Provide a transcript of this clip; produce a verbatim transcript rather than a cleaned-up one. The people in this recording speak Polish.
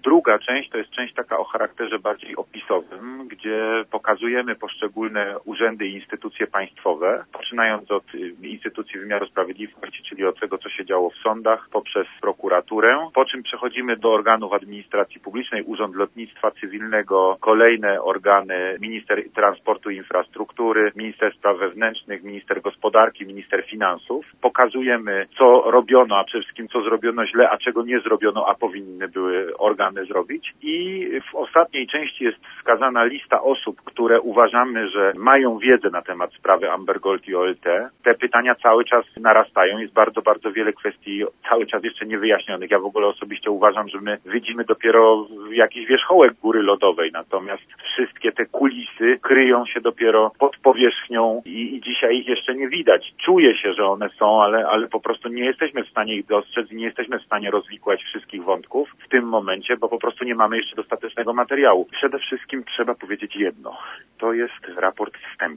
Druga część to jest część taka o charakterze bardziej opisowym, gdzie pokazujemy poszczególne urzędy i instytucje państwowe, poczynając od instytucji wymiaru sprawiedliwości, czyli od tego, co się działo w sądach, poprzez prokuraturę, po czym przechodzimy do organów administracji publicznej, Urząd Lotnictwa Cywilnego, kolejne organy, Minister Transportu i Infrastruktury, Minister Spraw Wewnętrznych, Minister Gospodarki, Minister Finansów. Pokazujemy, co robiono, a przede wszystkim co zrobiono źle, a czego nie zrobiono, a powinny były organy zrobić. I w ostatniej części jest wskazana lista osób, które uważamy, że mają wiedzę na temat sprawy Amber Gold i O L T. Te pytania cały czas narastają. Jest bardzo, bardzo wiele kwestii cały czas jeszcze niewyjaśnionych. Ja w ogóle osobiście uważam, że my widzimy dopiero jakiś wierzchołek góry lodowej, natomiast wszystkie te kulisy kryją się dopiero pod powierzchnią i, i dzisiaj ich jeszcze nie widać. Czuje się, że one są, ale, ale po prostu nie jesteśmy w stanie ich dostrzec i nie jesteśmy w stanie rozwikłać wszystkich wątków w tym momencie, bo po prostu nie mamy jeszcze dostatecznego materiału. Przede wszystkim trzeba powiedzieć jedno. To jest raport wstępny.